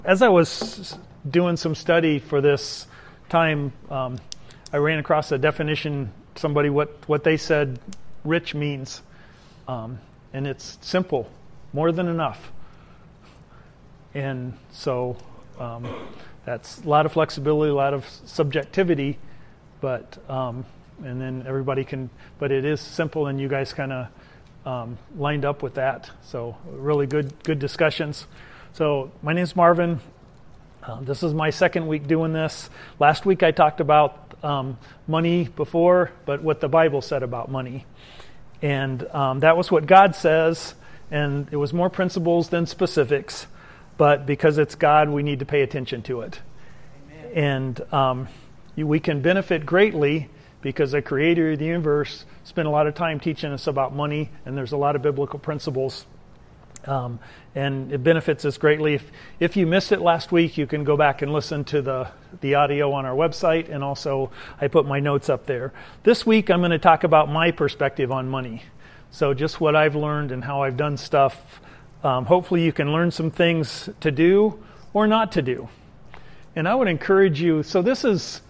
As I was doing some study for this time, I ran across a definition, what they said rich means. And it's simple, more than enough. And so that's a lot of flexibility, a lot of subjectivity, but and then everybody can, but it is simple, and you guys kind of lined up with that. So really good discussions. So my name's Marvin. This is my second week doing this. Last week I talked about money before, but what the Bible said about money. And that was what God says, and it was more principles than specifics. But because it's God, we need to pay attention to it. Amen. And we can benefit greatly because the creator of the universe spent a lot of time teaching us about money, and there's a lot of biblical principles. And it benefits us greatly. If you missed it last week, you can go back and listen to the audio on our website, and also I put my notes up there. This week I'm going to talk about my perspective on money. So just what I've learned and how I've done stuff. Hopefully you can learn some things to do or not to do. And I would encourage you, so this is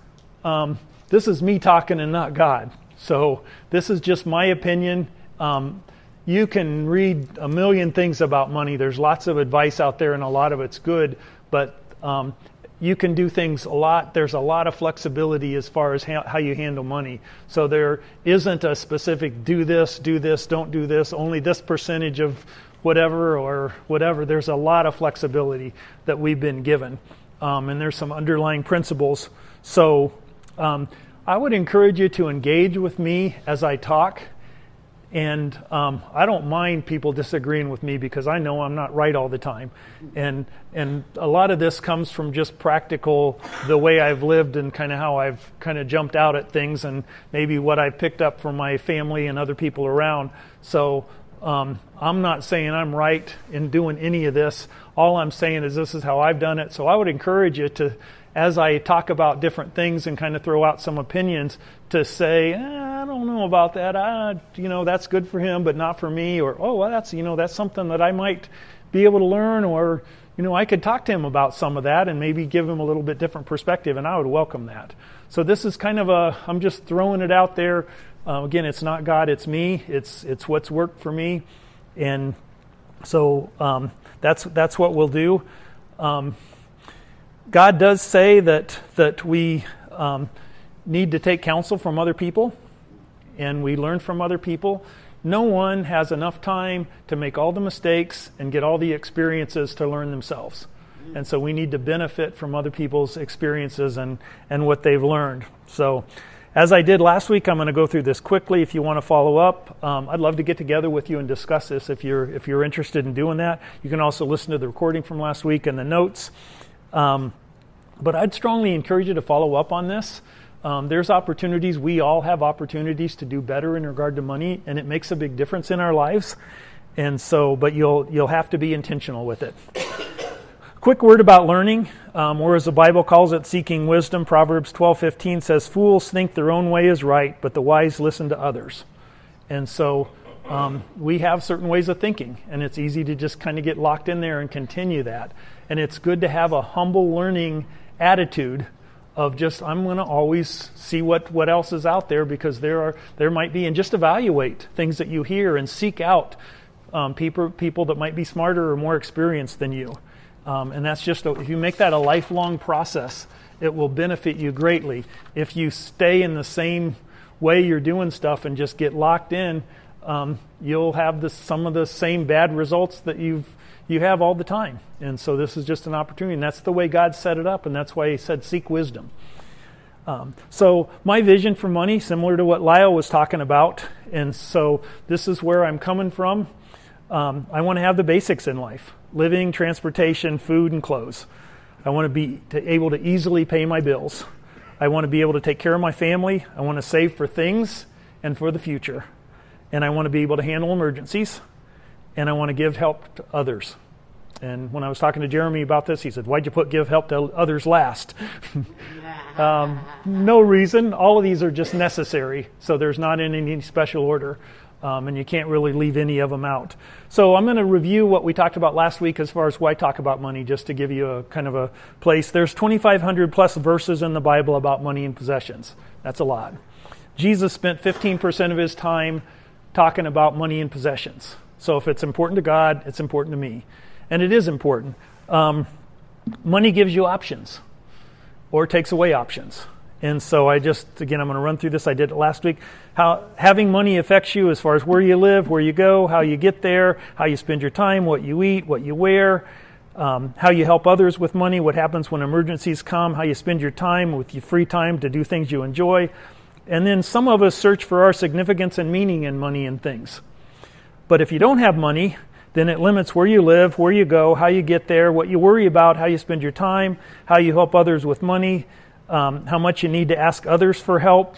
me talking and not God. So this is just my opinion. You can read a million things about money. There's lots of advice out there, and a lot of it's good, but you can do things a lot. There's a lot of flexibility as far as how you handle money. So there isn't a specific do this, don't do this, only this percentage of whatever or whatever. There's a lot of flexibility that we've been given, and there's some underlying principles. So I would encourage you to engage with me as I talk. And I don't mind people disagreeing with me because I know I'm not right all the time. And a lot of this comes from just practical, the way I've lived and kind of how I've kind of jumped out at things, and maybe what I picked up from my family and other people around. So I'm not saying I'm right in doing any of this. All I'm saying is this is how I've done it. So I would encourage you to, as I talk about different things and kind of throw out some opinions, to say, I don't know about that. That's good for him, but not for me. Or, well, that's something that I might be able to learn. Or, I could talk to him about some of that and maybe give him a little bit different perspective, and I would welcome that. So this is kind of I'm just throwing it out there. Again, it's not God, it's me. It's what's worked for me. And so that's what we'll do. God does say that we need to take counsel from other people, and we learn from other people. No one has enough time to make all the mistakes and get all the experiences to learn themselves. And so we need to benefit from other people's experiences and what they've learned. So as I did last week, I'm going to go through this quickly. If you want to follow up, I'd love to get together with you and discuss this if you're interested in doing that. You can also listen to the recording from last week and the notes. But I'd strongly encourage you to follow up on this. There's opportunities. We all have opportunities to do better in regard to money, and it makes a big difference in our lives. And so, but you'll have to be intentional with it. Quick word about learning, or as the Bible calls it, seeking wisdom. Proverbs 12:15 says, "Fools think their own way is right, but the wise listen to others." And so we have certain ways of thinking, and it's easy to just kind of get locked in there and continue that. And it's good to have a humble learning attitude of just, I'm going to always see what else is out there, because there might be, and just evaluate things that you hear and seek out people that might be smarter or more experienced than you. And that's just, if you make that a lifelong process, it will benefit you greatly. If you stay in the same way you're doing stuff and just get locked in, you'll have some of the same bad results that you have all the time. And so this is just an opportunity, and that's the way God set it up, and that's why he said seek wisdom. So my vision for money, similar to what Lyle was talking about, and so this is where I'm coming from. I want to have the basics in life: living, transportation, food, and clothes. I want to be able to easily pay my bills. I want to be able to take care of my family. I want to save for things and for the future. And I want to be able to handle emergencies. And I want to give help to others. And when I was talking to Jeremy about this, he said, "Why'd you put give help to others last?" No reason. All of these are just necessary. So there's not in any special order. and you can't really leave any of them out. So I'm going to review what we talked about last week as far as why talk about money, just to give you a kind of a place. There's 2,500 plus verses in the Bible about money and possessions. That's a lot. Jesus spent 15% of his time talking about money and possessions. So if it's important to God, it's important to me. And it is important. Money gives you options or takes away options. And so I'm going to run through this. I did it last week. How having money affects you as far as where you live, where you go, how you get there, how you spend your time, what you eat, what you wear, how you help others with money, what happens when emergencies come, how you spend your time with your free time to do things you enjoy. And then some of us search for our significance and meaning in money and things. But if you don't have money, then it limits where you live, where you go, how you get there, what you worry about, how you spend your time, how you help others with money, how much you need to ask others for help,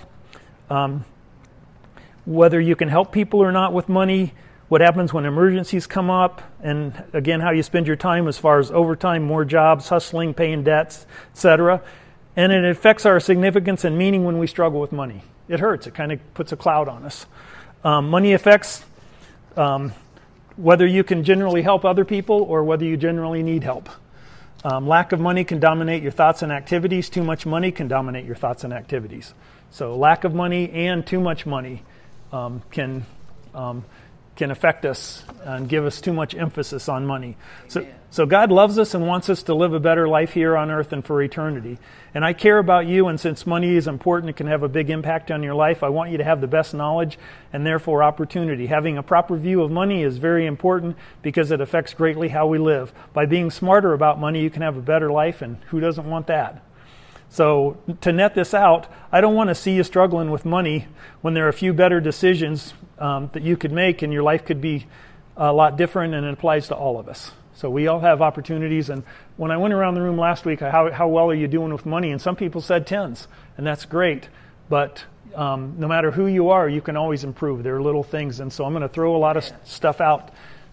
whether you can help people or not with money, what happens when emergencies come up, and again, how you spend your time as far as overtime, more jobs, hustling, paying debts, etc. And it affects our significance and meaning when we struggle with money. It hurts. It kind of puts a cloud on us. Money affects whether you can generally help other people or whether you generally need help. Lack of money can dominate your thoughts and activities. Too much money can dominate your thoughts and activities. So lack of money and too much money can affect us and give us too much emphasis on money. So God loves us and wants us to live a better life here on earth and for eternity. And I care about you, and since money is important, it can have a big impact on your life. I want you to have the best knowledge and therefore opportunity. Having a proper view of money is very important because it affects greatly how we live. By being smarter about money, you can have a better life, and who doesn't want that? So to net this out, I don't want to see you struggling with money when there are a few better decisions that you could make, and your life could be a lot different, and it applies to all of us. So we all have opportunities, and when I went around the room last week, how well are you doing with money? And some people said tens, and that's great. But no matter who you are, you can always improve. There are little things, and so I'm going to throw a lot of stuff out,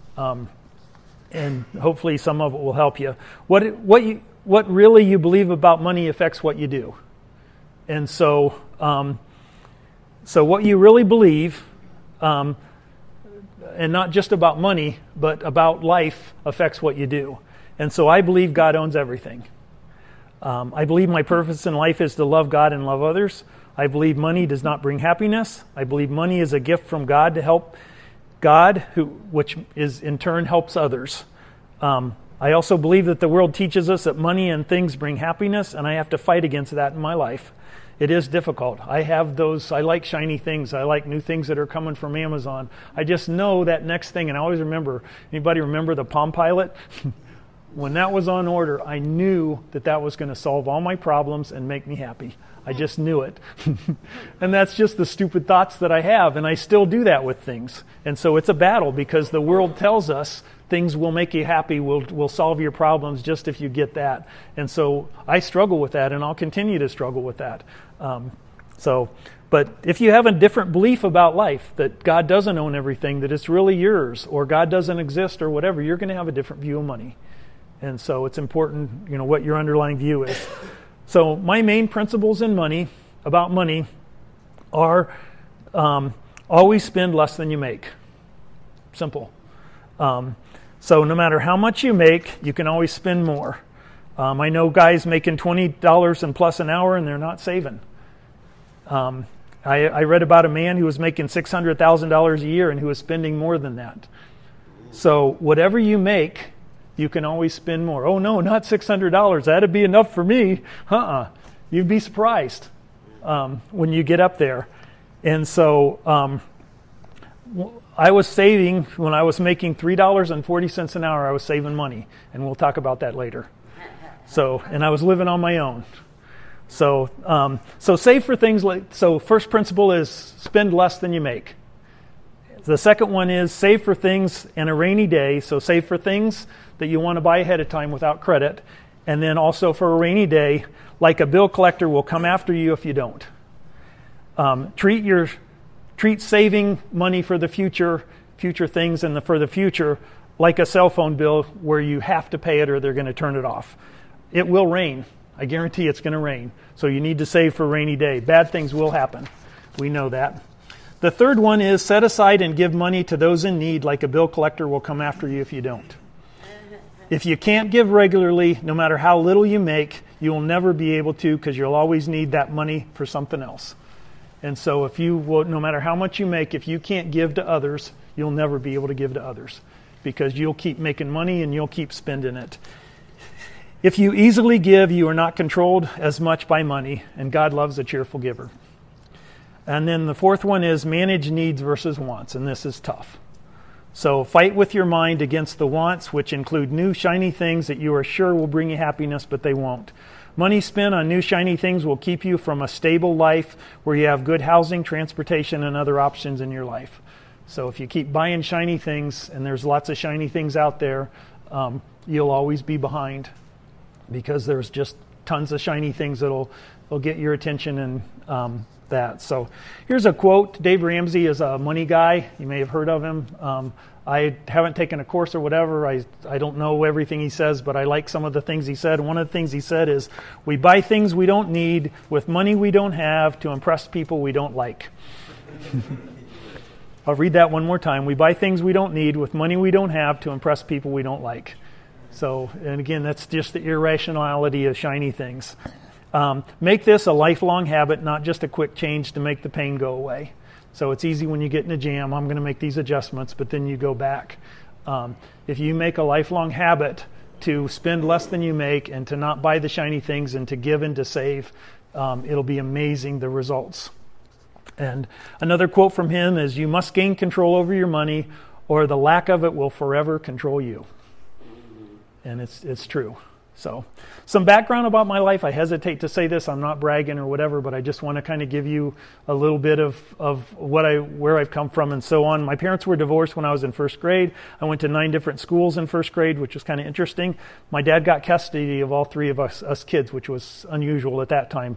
and hopefully some of it will help you. What really you believe about money affects what you do. And so what you really believe, and not just about money, but about life, affects what you do. And so I believe God owns everything. I believe my purpose in life is to love God and love others. I believe money does not bring happiness. I believe money is a gift from God to help God, which is in turn helps others. I also believe that the world teaches us that money and things bring happiness, and I have to fight against that in my life. It is difficult. I have those, I like shiny things. I like new things that are coming from Amazon. I just know that next thing, and I always remember, anybody remember the Palm Pilot? When that was on order, I knew that was going to solve all my problems and make me happy. I just knew it. And that's just the stupid thoughts that I have, and I still do that with things. And so it's a battle because the world tells us things will make you happy, will solve your problems just if you get that. And so I struggle with that, and I'll continue to struggle with that. But if you have a different belief about life, that God doesn't own everything, that it's really yours, or God doesn't exist, or whatever, you're going to have a different view of money. And so it's important, what your underlying view is. So my main principles in about money are always spend less than you make. Simple. So no matter how much you make, you can always spend more. I know guys making $20 and plus an hour, and they're not saving. I read about a man who was making $600,000 a year and who was spending more than that. So whatever you make, you can always spend more. Oh no, not $600. That'd be enough for me. You'd be surprised when you get up there. And so I was saving, when I was making $3.40 an hour, I was saving money. And we'll talk about that later. And I was living on my own. So save for things first principle is spend less than you make. The second one is save for things in a rainy day. So save for things that you want to buy ahead of time without credit. And then also for a rainy day, like a bill collector will come after you if you don't. Treat saving money for the future things and for the future like a cell phone bill where you have to pay it or they're going to turn it off. It will rain. I guarantee it's going to rain. So you need to save for a rainy day. Bad things will happen. We know that. The third one is set aside and give money to those in need, like a bill collector will come after you if you don't. If you can't give regularly, no matter how little you make, you will never be able to, because you'll always need that money for something else. And so no matter how much you make, if you can't give to others, you'll never be able to give to others, because you'll keep making money and you'll keep spending it. If you easily give, you are not controlled as much by money, and God loves a cheerful giver. And then the fourth one is manage needs versus wants, and this is tough. So fight with your mind against the wants, which include new shiny things that you are sure will bring you happiness, but they won't. Money spent on new shiny things will keep you from a stable life where you have good housing, transportation, and other options in your life. So if you keep buying shiny things, and there's lots of shiny things out there, you'll always be behind, because there's just tons of shiny things that'll get your attention and that. So here's a quote. Dave Ramsey is a money guy. You may have heard of him. I haven't taken a course or whatever. I don't know everything he says, but I like some of the things he said. One of the things he said is, we buy things we don't need with money we don't have to impress people we don't like. I'll read that one more time. We buy things we don't need with money we don't have to impress people we don't like. So, and again, that's just the irrationality of shiny things. Make this a lifelong habit, not just a quick change to make the pain go away. So it's easy when you get in a jam, I'm going to make these adjustments, but then you go back. If you make a lifelong habit to spend less than you make and to not buy the shiny things and to give and to save, it'll be amazing, the results. And another quote from him is, you must gain control over your money, or the lack of it will forever control you. And it's true. So some background about my life. I hesitate to say this. I'm not bragging or whatever, but I just want to kind of give you a little bit of where I've come from and so on. My parents were divorced when I was in first grade. I went to 9 different schools in first grade, which was kind of interesting. My dad got custody of all 3 of us kids, which was unusual at that time.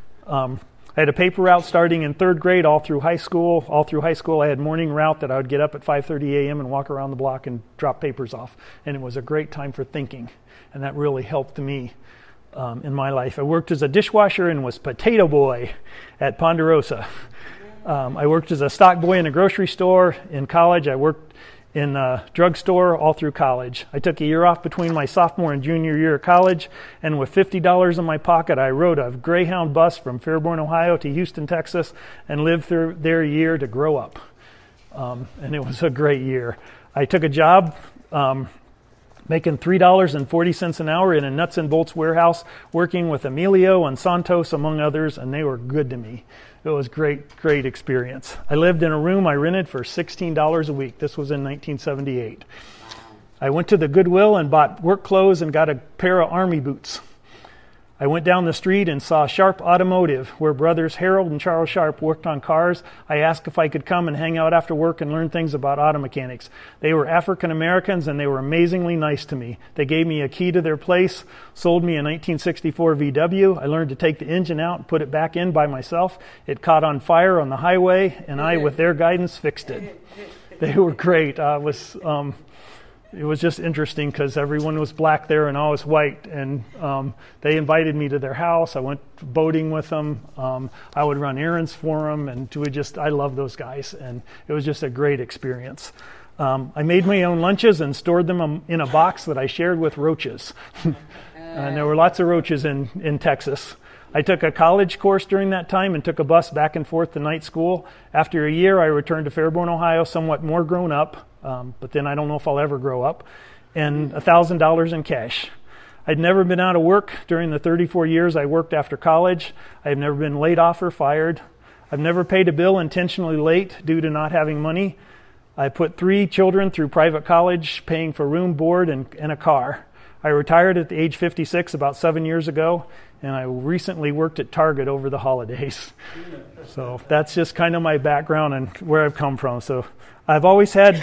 I had a paper route starting in 3rd grade all through high school. All through high school, I had morning route that I would get up at 5:30 a.m. and walk around the block and drop papers off. And it was a great time for thinking. And that really helped me in my life. I worked as a dishwasher and was potato boy at Ponderosa. I worked as a stock boy in a grocery store. In college, I worked in a drugstore all through college. I took a year off between my sophomore and junior year of college, and with $50 in my pocket, I rode a Greyhound bus from Fairborn, Ohio to Houston, Texas, and lived through their year to grow up. And it was a great year. I took a job making $3.40 an hour in a nuts and bolts warehouse, working with Emilio and Santos, among others, and they were good to me. It was great experience. I lived in a room I rented for $16 a week. This was in 1978. I went to the Goodwill and bought work clothes and got a pair of Army boots. I went down the street and saw Sharp Automotive, where brothers Harold and Charles Sharp worked on cars. I asked if I could come and hang out after work and learn things about auto mechanics. They were African Americans, and they were amazingly nice to me. They gave me a key to their place, sold me a 1964 VW. I learned to take the engine out and put it back in by myself. It caught on fire on the highway, and I, with their guidance, fixed it. They were great. It was just interesting because everyone was black there and I was white, and they invited me to their house. I went boating with them. I would run errands for them, and I love those guys, and it was just a great experience. I made my own lunches and stored them in a box that I shared with roaches. And there were lots of roaches in Texas. I took a college course during that time and took a bus back and forth to night school. After a year, I returned to Fairborn, Ohio, somewhat more grown up, but then I don't know if I'll ever grow up, and $1,000 in cash. I'd never been out of work during the 34 years I worked after college. I've never been laid off or fired. I've never paid a bill intentionally late due to not having money. I put 3 children through private college, paying for room, board, and a car. I retired at the age 56 about 7 years ago, and I recently worked at Target over the holidays. So that's just kind of my background and where I've come from. So I always have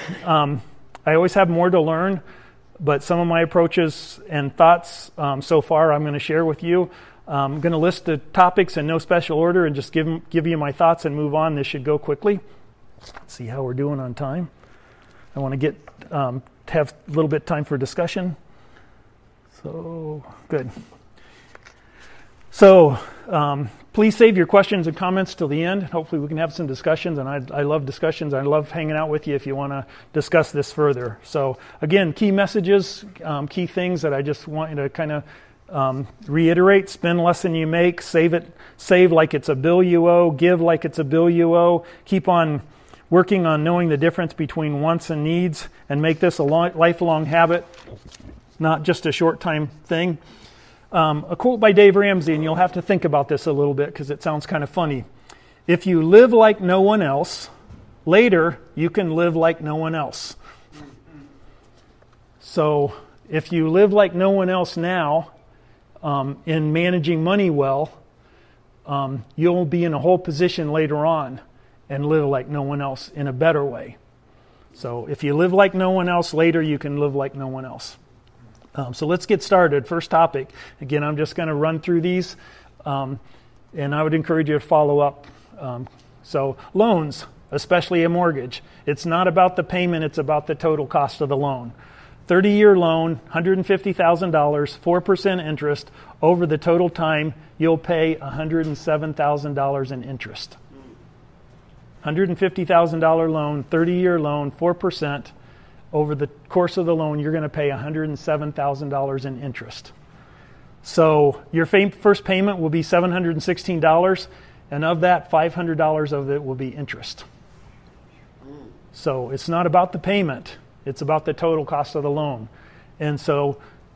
more to learn, but some of my approaches and thoughts so far I'm going to share with you. I'm going to list the topics in no special order and just give you my thoughts and move on. This should go quickly. Let's see how we're doing on time. I want to have a little bit of time for discussion. So, good. So, Please save your questions and comments till the end. Hopefully we can have some discussions, and I love discussions. I love hanging out with you if you want to discuss this further. So again, key messages, key things that I just want you to kind of reiterate. Spend less than you make. Save like it's a bill you owe. Give like it's a bill you owe. Keep on working on knowing the difference between wants and needs, and make this a lifelong habit, not just a short-time thing. A quote by Dave Ramsey, and you'll have to think about this a little bit because it sounds kind of funny. If you live like no one else, later you can live like no one else. So if you live like no one else now, in managing money well, you'll be in a whole position later on and live like no one else in a better way. So if you live like no one else, later you can live like no one else. So let's get started. First topic. Again, I'm just going to run through these, and I would encourage you to follow up. So loans, especially a mortgage. It's not about the payment, it's about the total cost of the loan. 30-year loan, $150,000, 4% interest. Over the total time, you'll pay $107,000 in interest. $150,000 loan, 30-year loan, 4%. Over the course of the loan, you're going to pay $107,000 in interest. So your first payment will be $716, and of that, $500 of it will be interest. So it's not about the payment. It's about the total cost of the loan. And so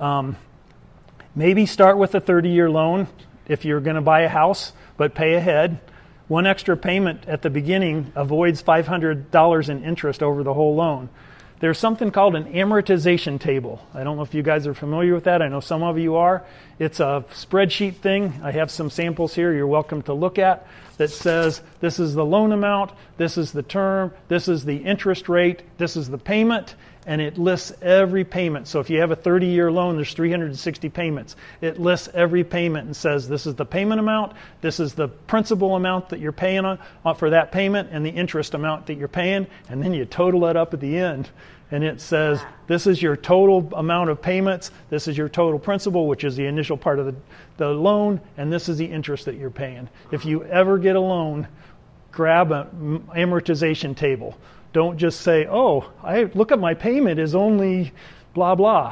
maybe start with a 30-year loan if you're going to buy a house, but pay ahead. One extra payment at the beginning avoids $500 in interest over the whole loan. There's something called an amortization table. I don't know if you guys are familiar with that. I know some of you are. It's a spreadsheet thing. I have some samples here you're welcome to look at that says this is the loan amount, this is the term, this is the interest rate, this is the payment, and it lists every payment. So if you have a 30-year loan, there's 360 payments. It lists every payment and says this is the payment amount, this is the principal amount that you're paying on for that payment, and the interest amount that you're paying, and then you total it up at the end. And it says, this is your total amount of payments, this is your total principal, which is the initial part of the loan, and this is the interest that you're paying. If you ever get a loan, grab an amortization table. Don't just say, oh, look at my payment is only blah, blah.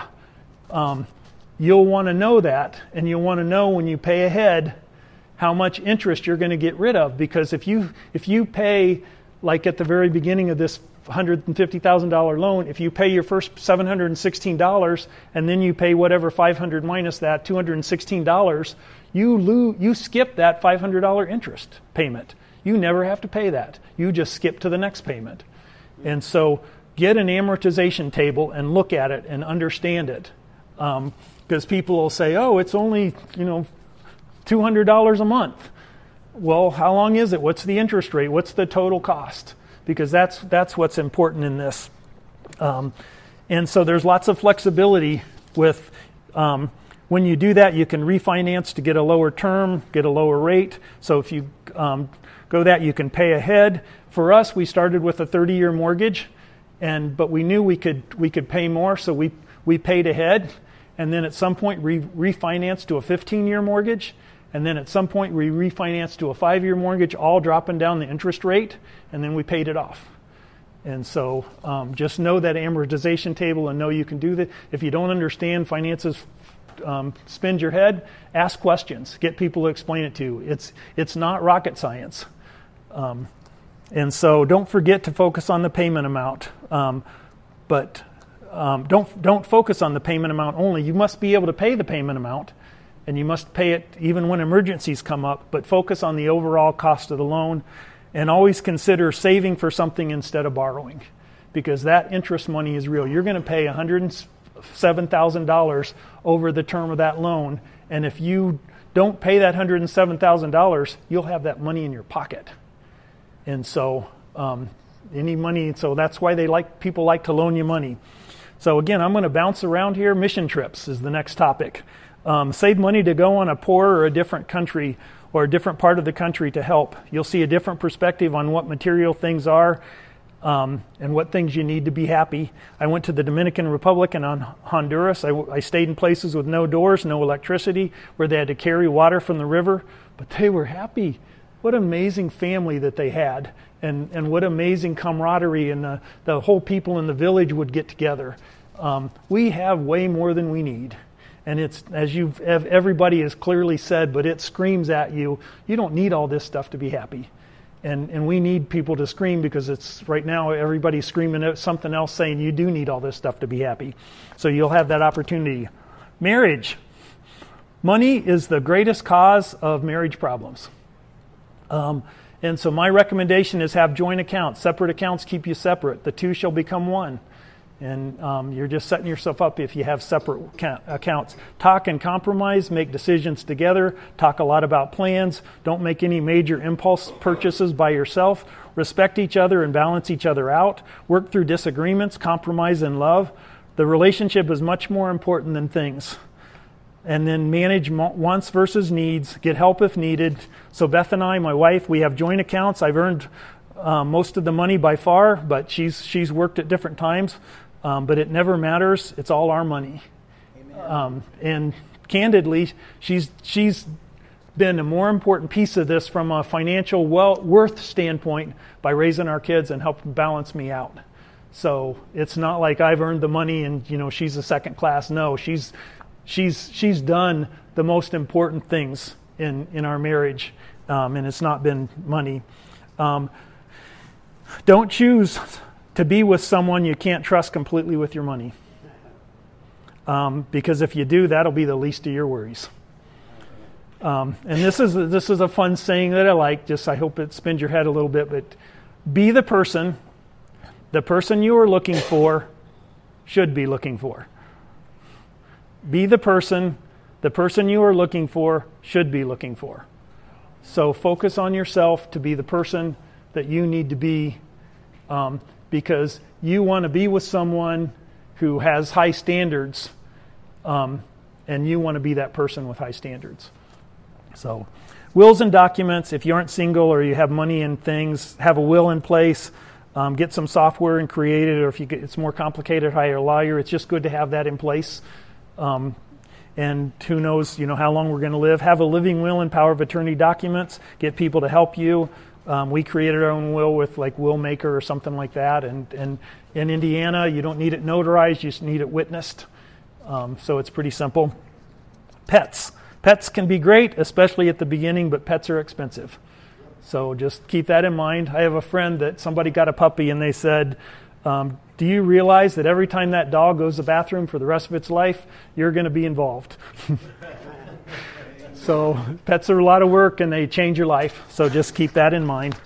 You'll want to know that, and you'll want to know when you pay ahead how much interest you're going to get rid of. Because if you pay, like at the very beginning of this $150,000 loan, if you pay your first $716 and then you pay whatever $500 minus that, $216, you skip that $500 interest payment. You never have to pay that. You just skip to the next payment. And so get an amortization table and look at it and understand it. Because people will say, oh, it's only $200 a month. Well, how long is it? What's the interest rate? What's the total cost? Because that's what's important in this. And so there's lots of flexibility with when you do that, you can refinance to get a lower term, get a lower rate. So if you go that, you can pay ahead. For us, we started with a 30-year mortgage, but we knew we could pay more, so we paid ahead. And then at some point, we refinanced to a 15-year mortgage. And then at some point, we refinanced to a 5-year mortgage, all dropping down the interest rate, and then we paid it off. And so just know that amortization table and know you can do that. If you don't understand finances, spin your head, ask questions, get people to explain it to you. It's not rocket science. And so don't forget to focus on the payment amount. But don't focus on the payment amount only. You must be able to pay the payment amount. And you must pay it even when emergencies come up, but focus on the overall cost of the loan, and always consider saving for something instead of borrowing, because that interest money is real. You're going to pay $107,000 over the term of that loan, and if you don't pay that $107,000, you'll have that money in your pocket. And so any money, so that's why people like to loan you money. So again, I'm going to bounce around here. Mission trips is the next topic. Save money to go on a poor or a different country or a different part of the country to help. You'll see a different perspective on what material things are. and what things you need to be happy. I went to the Dominican Republic and on Honduras. I stayed in places with no doors, no electricity, where they had to carry water from the river, but they were happy. What amazing family that they had, and what amazing camaraderie, and the whole people in the village would get together. We have way more than we need. And it's, as everybody has clearly said, but it screams at you, you don't need all this stuff to be happy. And we need people to scream, because it's right now everybody's screaming at something else saying you do need all this stuff to be happy. So you'll have that opportunity. Marriage. Money is the greatest cause of marriage problems. And so my recommendation is have joint accounts. Separate accounts keep you separate. The two shall become one. And you're just setting yourself up if you have separate accounts. Talk and compromise, make decisions together, talk a lot about plans, don't make any major impulse purchases by yourself, respect each other and balance each other out, work through disagreements, compromise and love. The relationship is much more important than things. And then manage wants versus needs, get help if needed. So Beth and I, my wife, we have joint accounts. I've earned most of the money by far, but she's worked at different times. But it never matters. It's all our money. And candidly, she's been a more important piece of this from a financial worth standpoint by raising our kids and helping balance me out. So it's not like I've earned the money and she's a second class. No, she's done the most important things in our marriage, and it's not been money. Don't choose to be with someone you can't trust completely with your money. Because if you do, that'll be the least of your worries. And this is a fun saying that I like. I hope it spins your head a little bit. But be the person you are looking for should be looking for. Be the person you are looking for should be looking for. So focus on yourself to be the person that you need to be, because you want to be with someone who has high standards, and you want to be that person with high standards. So, wills and documents. If you aren't single or you have money and things, have a will in place. Get some software and create it, or if it's more complicated, hire a lawyer. It's just good to have that in place. And who knows, how long we're going to live. Have a living will and power of attorney documents. Get people to help you. We created our own will with like Willmaker or something like that. And in Indiana, you don't need it notarized, you just need it witnessed. So it's pretty simple. Pets. Pets can be great, especially at the beginning, but pets are expensive. So just keep that in mind. I have a friend that somebody got a puppy and they said, do you realize that every time that dog goes to the bathroom for the rest of its life, you're going to be involved? So pets are a lot of work and they change your life. So just keep that in mind.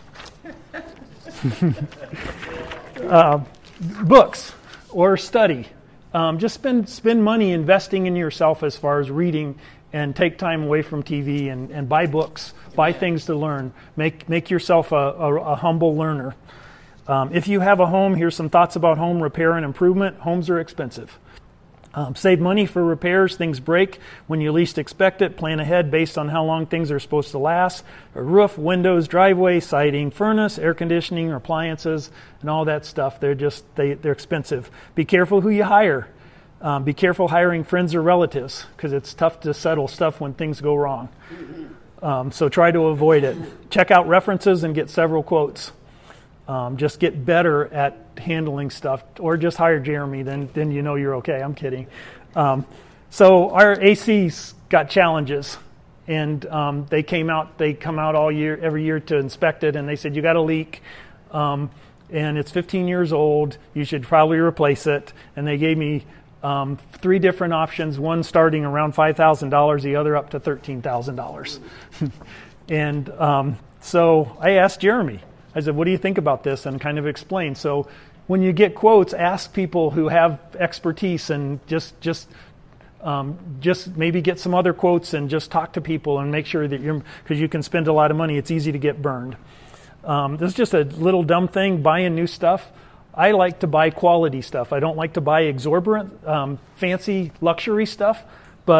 Books or study. Just spend money investing in yourself as far as reading, and take time away from TV and buy books, buy things to learn. Make yourself a humble learner. If you have a home, here's some thoughts about home repair and improvement. Homes are expensive. Save money for repairs. Things break when you least expect it. Plan ahead based on how long things are supposed to last. A roof, windows, driveway, siding, furnace, air conditioning, appliances, and all that stuff. They're expensive. Be careful who you hire. Be careful hiring friends or relatives, because it's tough to settle stuff when things go wrong. So try to avoid it. Check out references and get several quotes. Just get better at handling stuff, or just hire Jeremy, then you know you're okay. I'm kidding. So our AC's got challenges, and they come out all year, every year to inspect it, and they said, you got a leak, and it's 15 years old, you should probably replace it. And they gave me 3 different options, one starting around $5,000, the other up to $13,000. And so I asked Jeremy, I said, what do you think about this? And kind of explain. So when you get quotes, ask people who have expertise, and just maybe get some other quotes and just talk to people and make sure that because you can spend a lot of money. It's easy to get burned. This is just a little dumb thing, buying new stuff. I like to buy quality stuff. I don't like to buy exorbitant, fancy luxury stuff. But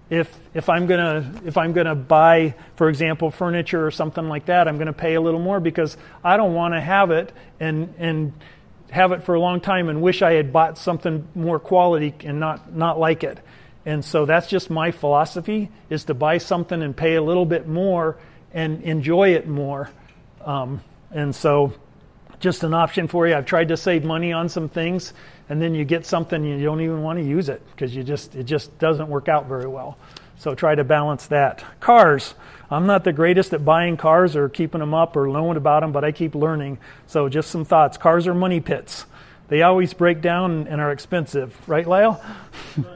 if I'm gonna buy, for example, furniture or something like that, I'm gonna pay a little more because I don't want to have it and have it for a long time and wish I had bought something more quality and not like it. And so that's just my philosophy, is to buy something and pay a little bit more and enjoy it more. And so just an option for you. I've tried to save money on some things, and then you get something you don't even want to use it because it just doesn't work out very well. So try to balance that. Cars. I'm not the greatest at buying cars or keeping them up or knowing about them, but I keep learning. So just some thoughts. Cars are money pits. They always break down and are expensive. Right, Lyle? Right.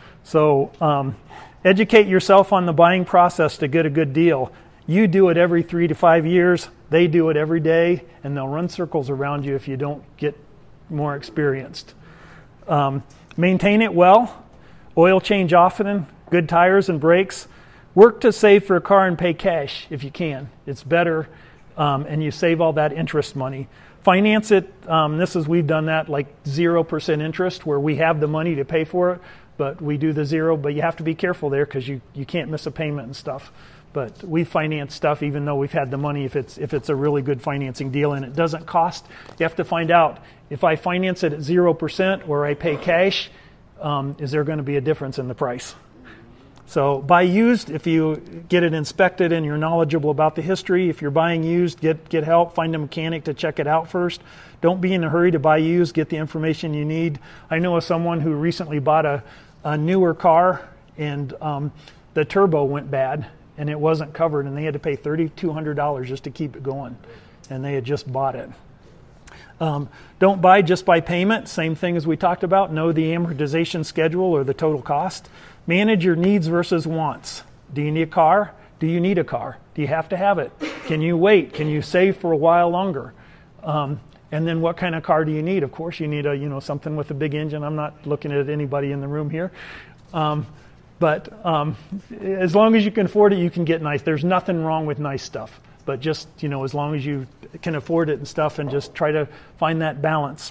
So educate yourself on the buying process to get a good deal. You do it every 3 to 5 years. They do it every day, and they'll run circles around you if you don't get more experienced. Maintain it well. Oil change often. Good tires and brakes. Work to save for a car and pay cash if you can. It's better, and you save all that interest money. Finance it. We've done that like 0% interest, where we have the money to pay for it, but we do the zero. But you have to be careful there because you can't miss a payment and stuff. But we finance stuff even though we've had the money if it's a really good financing deal and it doesn't cost. You have to find out, if I finance it at 0% or I pay cash, is there going to be a difference in the price? So buy used if you get it inspected and you're knowledgeable about the history. If you're buying used, get help. Find a mechanic to check it out first. Don't be in a hurry to buy used. Get the information you need. I know of someone who recently bought a newer car, and the turbo went bad and it wasn't covered, and they had to pay $3,200 just to keep it going, and they had just bought it. Don't buy just by payment. Same thing as we talked about. Know the amortization schedule or the total cost. Manage your needs versus wants. Do you need a car? Do you need a car? Do you have to have it? Can you wait? Can you save for a while longer? And then what kind of car do you need? Of course, you need something with a big engine. I'm not looking at anybody in the room here. But as long as you can afford it, you can get nice. There's nothing wrong with nice stuff. But just, as long as you can afford it and stuff, and just try to find that balance.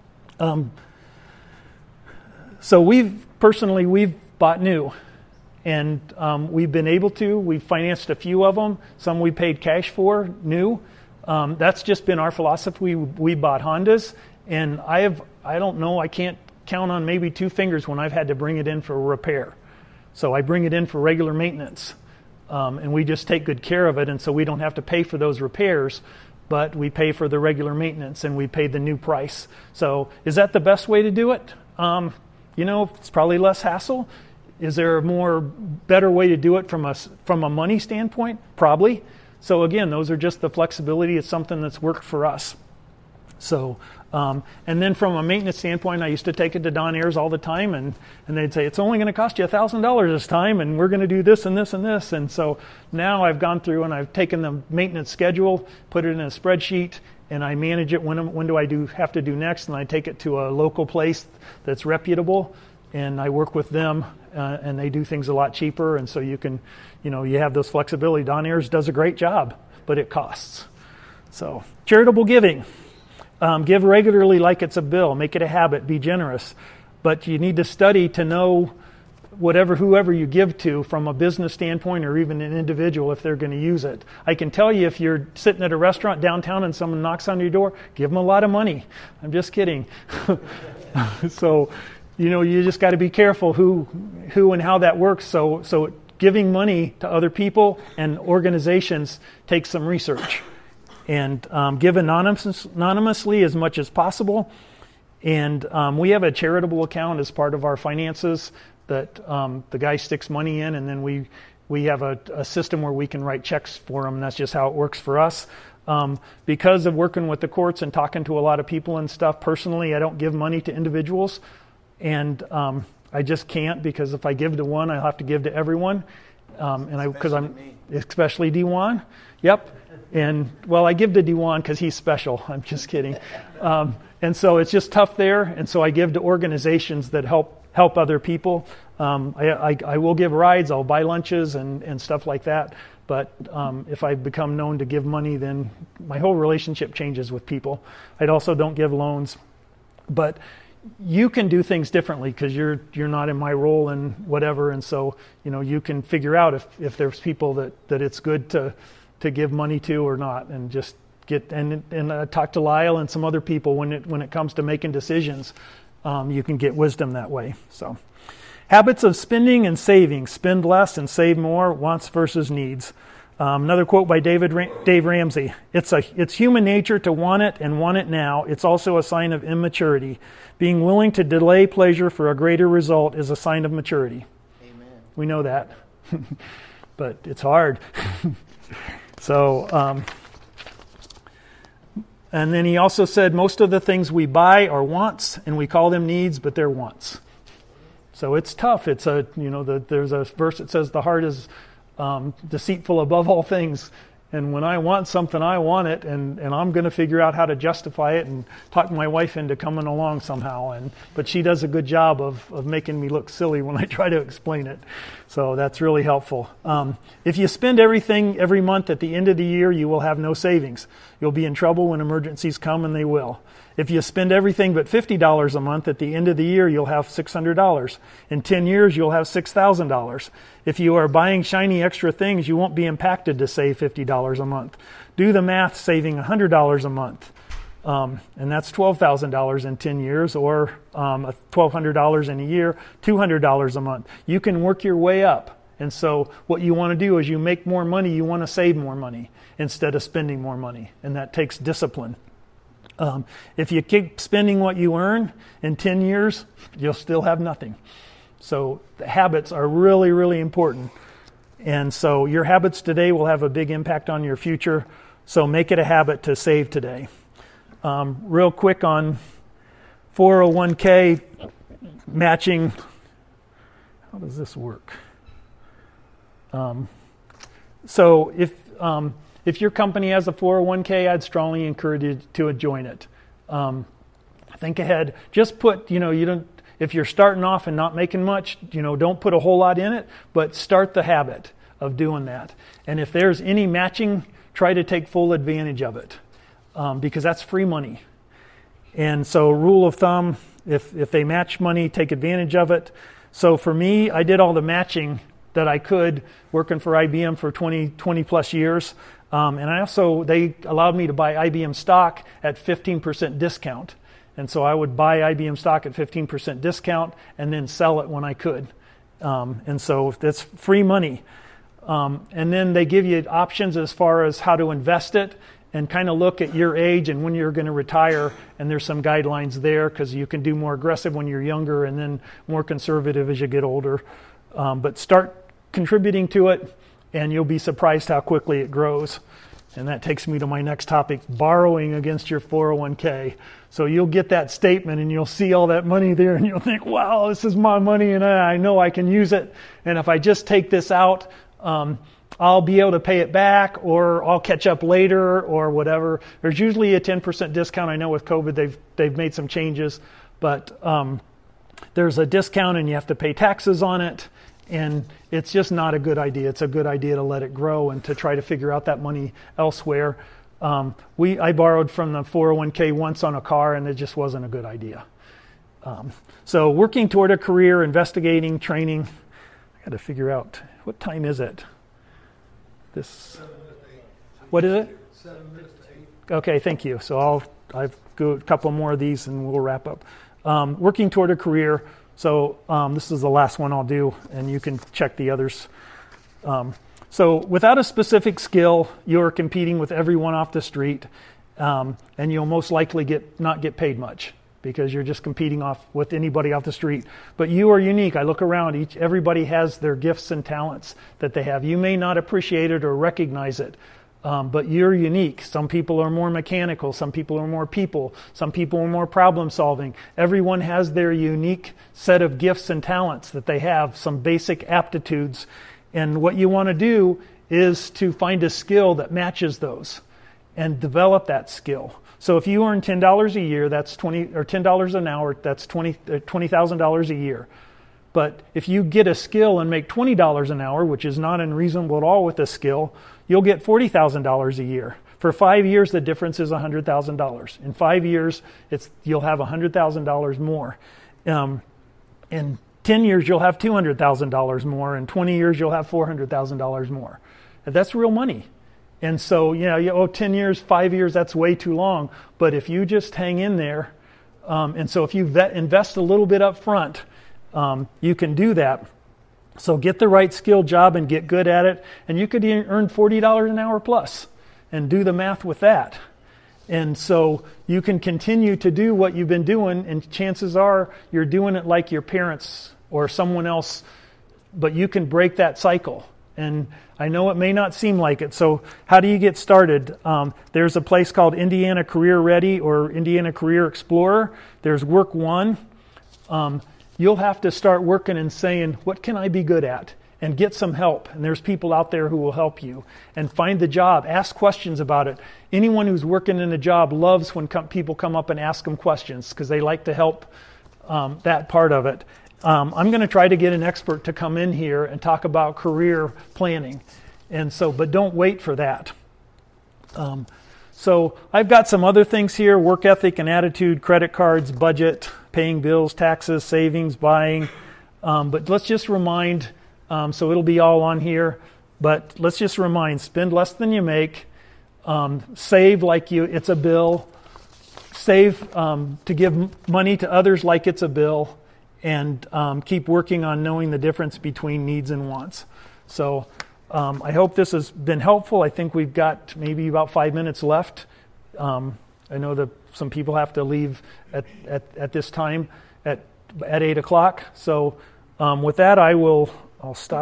So we've bought new, and we've been able to. We've financed a few of them. Some we paid cash for, new. That's just been our philosophy. We bought Hondas, and I don't know, I can't count on maybe 2 fingers when I've had to bring it in for repair. So I bring it in for regular maintenance, and we just take good care of it, and so we don't have to pay for those repairs, but we pay for the regular maintenance, and we pay the new price. So is that the best way to do it? It's probably less hassle. Is there a better way to do it from a money standpoint? Probably. So again, those are just the flexibility. It's something that's worked for us. So, and then from a maintenance standpoint, I used to take it to Don Ayers all the time, and they'd say, it's only going to cost you $1,000 this time, and we're going to do this and this and this. And so now I've gone through and I've taken the maintenance schedule, put it in a spreadsheet, and I manage it. When do I have to do next? And I take it to a local place that's reputable, and I work with them, and they do things a lot cheaper. And so you can, you have this flexibility. Don Ayers does a great job, but it costs. So charitable giving. Give regularly like it's a bill. Make it a habit. Be generous. But you need to study to know whoever you give to from a business standpoint or even an individual if they're going to use it. I can tell you, if you're sitting at a restaurant downtown and someone knocks on your door, give them a lot of money. I'm just kidding. So, you just got to be careful who and how that works. So giving money to other people and organizations takes some research. And give anonymously as much as possible. And we have a charitable account as part of our finances that the guy sticks money in, and then we have a system where we can write checks for him, and that's just how it works for us. Because of working with the courts and talking to a lot of people and stuff, personally, I don't give money to individuals, and I just can't, because if I give to one, I'll have to give to everyone. Especially D1. Yep. And, I give to D1 because he's special. I'm just kidding. And so it's just tough there. And so I give to organizations that help other people. I will give rides. I'll buy lunches and stuff like that. But if I become known to give money, then my whole relationship changes with people. I also don't give loans. But, you can do things differently because you're not in my role and whatever, and so you can figure out if there's people that it's good to give money to or not, and just get and talk to Lyle and some other people when it comes to making decisions. You can get wisdom that way. So, habits of spending and saving: spend less and save more. Wants versus needs. Another quote by Dave Ramsey: It's human nature to want it and want it now. It's also a sign of immaturity. Being willing to delay pleasure for a greater result is a sign of maturity. Amen. We know that, but it's hard. So, and then he also said most of the things we buy are wants, and we call them needs, but they're wants. So it's tough. It's there's a verse that says the heart is deceitful above all things, and when I want something, I want it, and I'm going to figure out how to justify it and talk my wife into coming along somehow. But she does a good job of making me look silly when I try to explain it. So that's really helpful. If you spend everything every month, at the end of the year, you will have no savings. You'll be in trouble when emergencies come, and they will. If you spend everything but $50 a month, at the end of the year, you'll have $600. In 10 years, you'll have $6,000. If you are buying shiny extra things, you won't be impacted to save $50 a month. Do the math, saving $100 a month. And that's $12,000 in 10 years, or $1,200 in a year, $200 a month. You can work your way up. And so what you want to do is you make more money, you want to save more money instead of spending more money. And that takes discipline. If you keep spending what you earn, in 10 years, you'll still have nothing. So the habits are really, really important. And so your habits today will have a big impact on your future. So make it a habit to save today. Real quick on 401k matching. How does this work? So if your company has a 401k, I'd strongly encourage you to join it. Think ahead. Just put, if you're starting off and not making much, don't put a whole lot in it, but start the habit of doing that. And if there's any matching, try to take full advantage of it, because that's free money. And so rule of thumb, if they match money, take advantage of it. So for me, I did all the matching that I could working for IBM for 20 plus years. And they allowed me to buy IBM stock at 15% discount. And so I would buy IBM stock at 15% discount and then sell it when I could. And so that's free money. And then they give you options as far as how to invest it, and kind of look at your age and when you're going to retire. And there's some guidelines there, because you can do more aggressive when you're younger and then more conservative as you get older. But start contributing to it, and you'll be surprised how quickly it grows. And that takes me to my next topic, borrowing against your 401k. So you'll get that statement and you'll see all that money there, and you'll think, wow, this is my money and I know I can use it. And if I just take this out, I'll be able to pay it back, or I'll catch up later, or whatever. There's usually a 10% discount. I know with COVID they've made some changes, but there's a discount and you have to pay taxes on it. And it's just not a good idea. It's a good idea to let it grow and to try to figure out that money elsewhere. I borrowed from the 401k once on a car, and it just wasn't a good idea. So working toward a career, investigating, training. I got to figure out, what time is it? What is it? 7 minutes to 8. Okay, thank you. So I'll go a couple more of these and we'll wrap up. Working toward a career. So this is the last one I'll do, and you can check the others. So without a specific skill, you're competing with everyone off the street, and you'll most likely not get paid much, because you're just competing with anybody off the street. But you are unique. I look around, everybody has their gifts and talents that they have. You may not appreciate it or recognize it, but you're unique. Some people are more mechanical. Some people are more people. Some people are more problem solving. Everyone has their unique set of gifts and talents that they have, some basic aptitudes. And what you want to do is to find a skill that matches those and develop that skill. So if you earn $10 a year, that's $10 an hour, that's $20,000 a year. But if you get a skill and make $20 an hour, which is not unreasonable at all with a skill, you'll get $40,000 a year. For 5 years, the difference is $100,000. In 5 years, you'll have $100,000 more. In 10 years, you'll have $200,000 more. In 20 years, you'll have $400,000 more. And that's real money. And so, 10 years, 5 years, that's way too long. But if you just hang in there, and so if you invest a little bit up front, you can do that. So get the right skill job and get good at it. And you could earn $40 an hour plus and do the math with that. And so you can continue to do what you've been doing, and chances are you're doing it like your parents or someone else, but you can break that cycle. And I know it may not seem like it. So how do you get started? There's a place called Indiana Career Ready or Indiana Career Explorer. There's Work One. You'll have to start working and saying, what can I be good at? And get some help. And there's people out there who will help you. And find the job. Ask questions about it. Anyone who's working in a job loves when people come up and ask them questions because they like to help that part of it. I'm going to try to get an expert to come in here and talk about career planning. But don't wait for that. So I've got some other things here: work ethic and attitude, credit cards, budget, paying bills, taxes, savings, buying. But let's just remind, so it'll be all on here, but let's just remind, spend less than you make, save like it's a bill, save to give money to others like it's a bill, and keep working on knowing the difference between needs and wants. So I hope this has been helpful. I think we've got maybe about 5 minutes left. I know that some people have to leave at this time at 8 o'clock. So with that, I'll stop.